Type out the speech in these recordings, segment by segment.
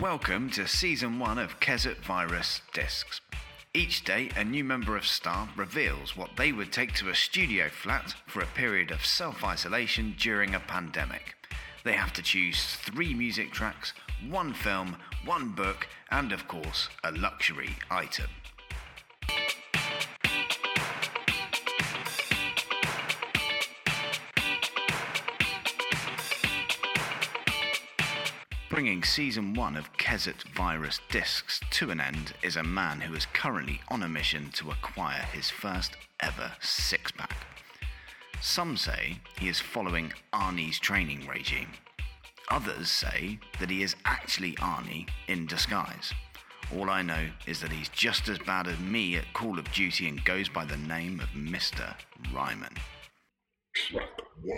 Welcome to Season 1 of Kesset Virus Discs. Each day, a new member of Star reveals what they would take to a studio flat for a period of self-isolation during a pandemic. They have to choose 3 music tracks, 1 film, 1 book, and of course, a luxury item. Bringing Season 1 of Kesset Virus Discs to an end is a man who is currently on a mission to acquire his first ever six-pack. Some say he is following Arnie's training regime. Others say that he is actually Arnie in disguise. All I know is that he's just as bad as me at Call of Duty and goes by the name of Mr. Ryman. Track 1.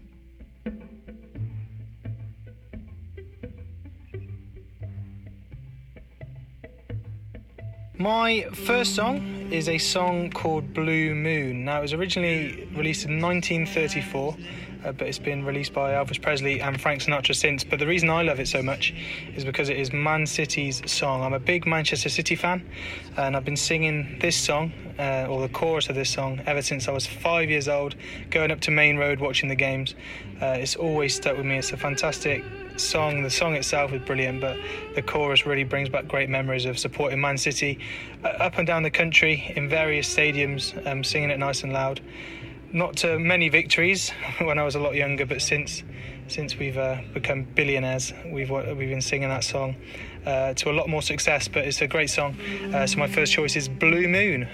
My first song is a song called Blue Moon. Now, it was originally released in 1934, but it's been released by Elvis Presley and Frank Sinatra since. But the reason I love it so much is because it is Man City's song. I'm a big Manchester City fan, and I've been singing this song, or the chorus of this song, ever since I was 5 years old, going up to Main Road watching the games. It's always stuck with me. It's a fantastic song. The song itself is brilliant, but the chorus really brings back great memories of supporting Man City up and down the country in various stadiums, singing it nice and loud. Not to many victories when I was a lot younger, but since we've become billionaires, we've been singing that song to a lot more success. But it's a great song. So my first choice is Blue Moon.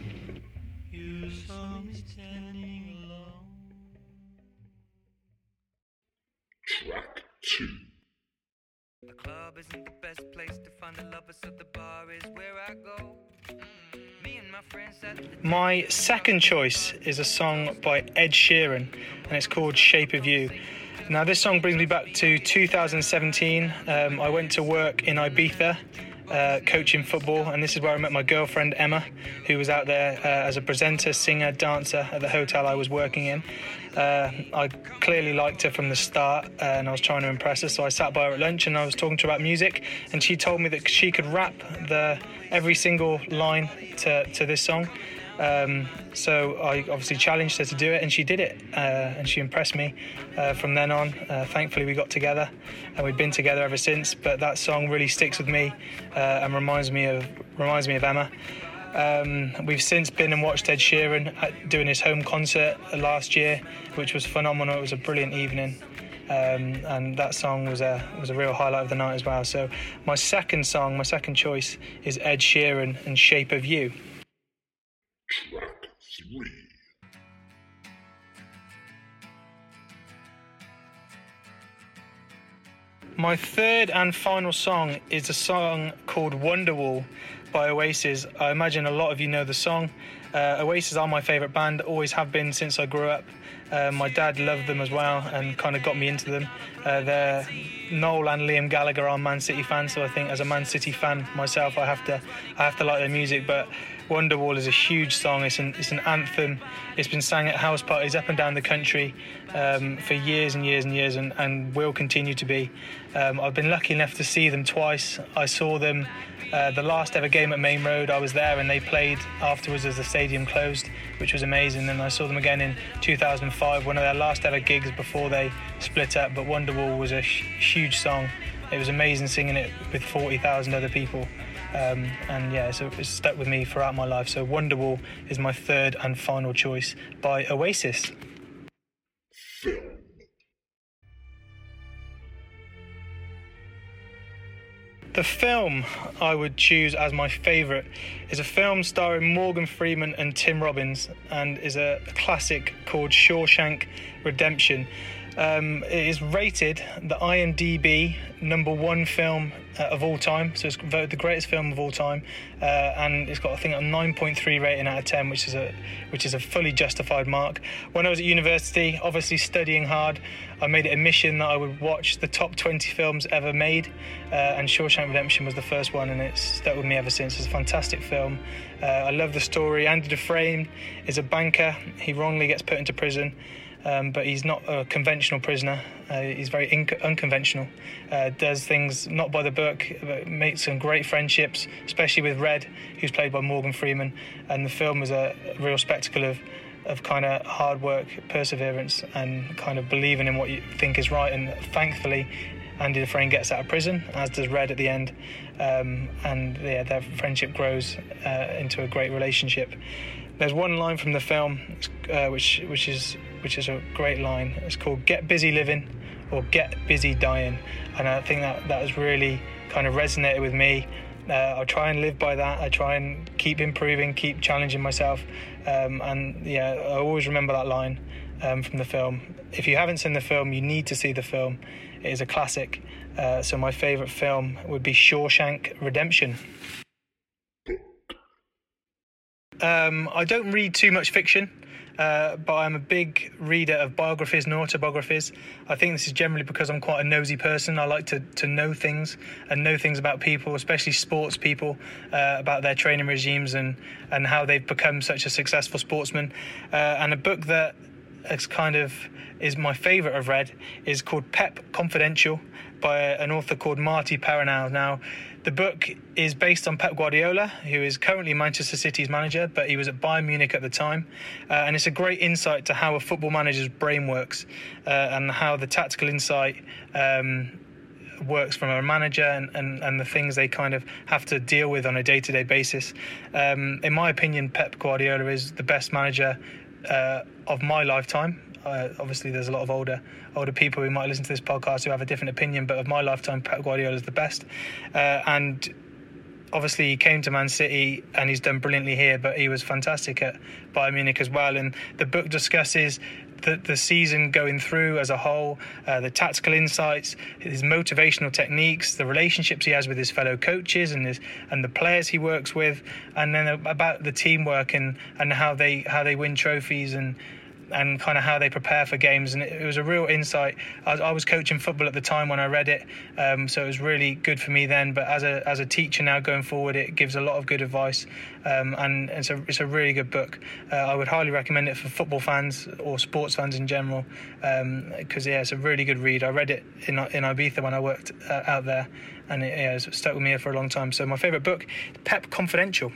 Track 2. The club isn't the best place to find the lovers, so the bar is where I go. Me and my friends at the My second choice is a song by Ed Sheeran, and it's called Shape of You. Now, this song brings me back to 2017. I went to work in Ibiza, coaching football, and this is where I met my girlfriend Emma, who was out there as a presenter, singer, dancer at the hotel I was working in. I clearly liked her from the start, and I was trying to impress her, so I sat by her at lunch and I was talking to her about music, and she told me that she could rap every single line to this song. So I obviously challenged her to do it, and she did it, and she impressed me. From then on, thankfully we got together, and we've been together ever since. But that song really sticks with me and reminds me of Emma. We've since been and watched Ed Sheeran doing his home concert last year, which was phenomenal. It was a brilliant evening, and that song was a real highlight of the night as well. So my second choice is Ed Sheeran and Shape of You. Track 3. My third and final song is a song called Wonderwall by Oasis. I imagine a lot of you know the song. Oasis are my favourite band, always have been since I grew up. My dad loved them as well and kind of got me into them. Noel and Liam Gallagher are Man City fans, so I think as a Man City fan myself, I have to like their music. But Wonderwall is a huge song. It's an anthem. It's been sang at house parties up and down the country for years and years and years, and will continue to be. I've been lucky enough to see them twice. I saw them the last ever game at Main Road. I was there, and they played afterwards as the stadium closed, which was amazing. And I saw them again in 2005, one of their last ever gigs before they split up. But Wonderwall was a huge song. It was amazing singing it with 40,000 other people. And yeah, so it's stuck with me throughout my life. So Wonderwall is my third and final choice by Oasis. Film. The film I would choose as my favourite is a film starring Morgan Freeman and Tim Robbins, and is a classic called Shawshank Redemption. It is rated the IMDb #1 film of all time, so it's voted the greatest film of all time, and it's got, I think, a 9.3 rating out of 10, which is a fully justified mark. When I was at university, obviously studying hard, I made it a mission that I would watch the top 20 films ever made, and Shawshank Redemption was the first one, and it's stuck with me ever since. It's a fantastic film. I love the story. Andy Dufresne is a banker. He wrongly gets put into prison, but he's not a conventional prisoner. He's very unconventional. Does things not by the book, but makes some great friendships, especially with Red, who's played by Morgan Freeman. And the film is a real spectacle of kind of hard work, perseverance, and kind of believing in what you think is right. And thankfully, Andy Dufresne gets out of prison, as does Red at the end, and their friendship grows into a great relationship. There's one line from the film which is a great line. It's called "Get busy living" or "Get busy dying," and I think that has really kind of resonated with me. I try and live by that. I try and keep improving, keep challenging myself, and I always remember that line from the film. If you haven't seen the film, you need to see the film. It is a classic. So my favourite film would be Shawshank Redemption. I don't read too much fiction, but I'm a big reader of biographies and autobiographies. I think this is generally because I'm quite a nosy person. I like to know things and know things about people, especially sports people, about their training regimes and how they've become such a successful sportsman. And a book that is my favourite I've read is called Pep Confidential by an author called Marty Perarnau. Now, the book is based on Pep Guardiola, who is currently Manchester City's manager, but he was at Bayern Munich at the time. And it's a great insight to how a football manager's brain works and how the tactical insight works from a manager and the things they kind of have to deal with on a day-to-day basis. In my opinion, Pep Guardiola is the best manager of my lifetime. Obviously, there's a lot of older people who might listen to this podcast who have a different opinion, but of my lifetime, Pep Guardiola is the best. And obviously, he came to Man City and he's done brilliantly here, but he was fantastic at Bayern Munich as well. And the book discusses the season going through as a whole, the tactical insights, his motivational techniques, the relationships he has with his fellow coaches and the players he works with, and then about the teamwork and how they win trophies and kind of how they prepare for games. And it was a real insight. I was coaching football at the time when I read it, so it was really good for me then. But as a teacher now going forward, it gives a lot of good advice, and it's a really good book. I would highly recommend it for football fans or sports fans in general, because it's a really good read. I read it in Ibiza when I worked out there, and it's stuck with me for a long time. So my favourite book, Pep Confidential.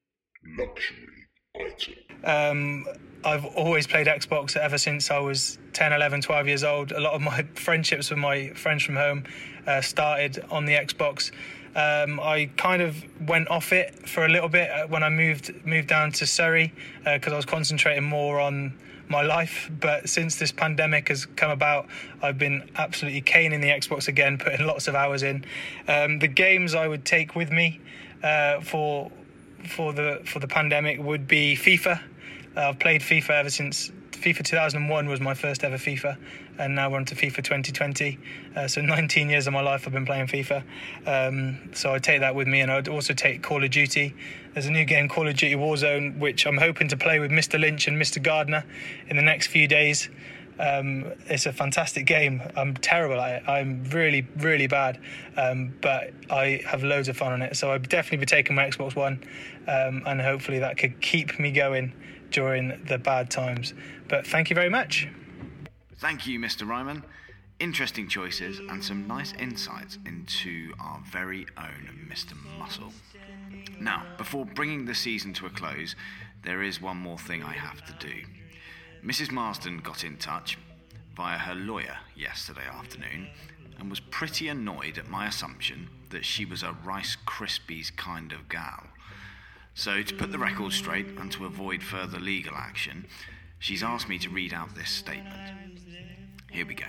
Luxury item. I've always played Xbox ever since I was 10, 11, 12 years old. A lot of my friendships with my friends from home started on the Xbox. I kind of went off it for a little bit when I moved down to Surrey because I was concentrating more on my life. But since this pandemic has come about, I've been absolutely caning the Xbox again, putting lots of hours in. The games I would take with me for the pandemic would be FIFA. I've played FIFA ever since FIFA 2001 was my first ever FIFA, and now we're on to FIFA 2020. So 19 years of my life I've been playing FIFA. So I take that with me, and I'd also take Call of Duty. There's a new game, Call of Duty Warzone, which I'm hoping to play with Mr. Lynch and Mr. Gardner in the next few days. It's a fantastic game. I'm terrible at it. I'm really, really bad. But I have loads of fun on it. So I'd definitely be taking my Xbox One, and hopefully that could keep me going during the bad times. But thank you very much. Thank you, Mr. Ryman. Interesting choices and some nice insights into our very own Mr. Muscle. Now, before bringing the season to a close, there is one more thing I have to do. Mrs. Marsden got in touch via her lawyer yesterday afternoon and was pretty annoyed at my assumption that she was a Rice Krispies kind of gal. So, to put the record straight and to avoid further legal action, she's asked me to read out this statement. Here we go.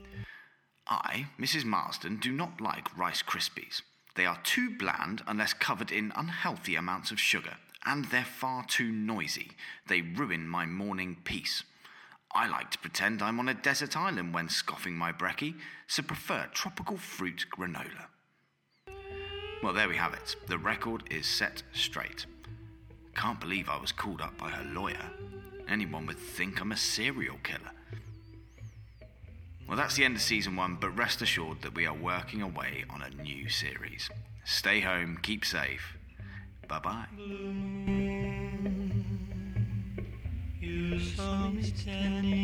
I, Mrs. Marsden, do not like Rice Krispies. They are too bland unless covered in unhealthy amounts of sugar, and they're far too noisy. They ruin my morning peace. I like to pretend I'm on a desert island when scoffing my brekkie, so prefer tropical fruit granola. Well, there we have it. The record is set straight. Can't believe I was called up by her lawyer. Anyone would think I'm a serial killer. Well, that's the end of season 1, but rest assured that we are working away on a new series. Stay home, keep safe. Bye-bye. You saw me standing